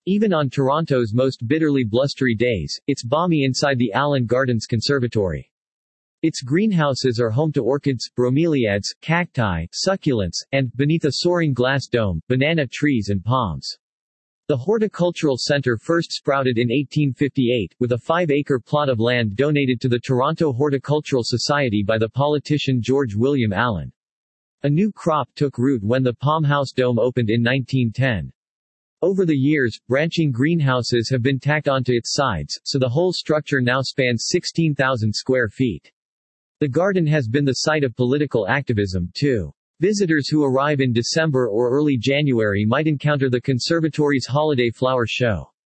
Even on Toronto's most bitterly blustery days, it's balmy inside the Allen Gardens Conservatory. Its greenhouses are home to orchids, bromeliads, cacti, succulents, and, beneath a soaring glass dome, banana trees and palms. The Horticultural Centre first sprouted in 1858, with a 5-acre plot of land donated to the Toronto Horticultural Society by the politician George William Allen. A new crop took root when the Palm House Dome opened in 1910. Over the years, branching greenhouses have been tacked onto its sides, so the whole structure now spans 16,000 square feet. The garden has been the site of political activism, too. Visitors who arrive in December or early January might encounter the conservatory's holiday flower show.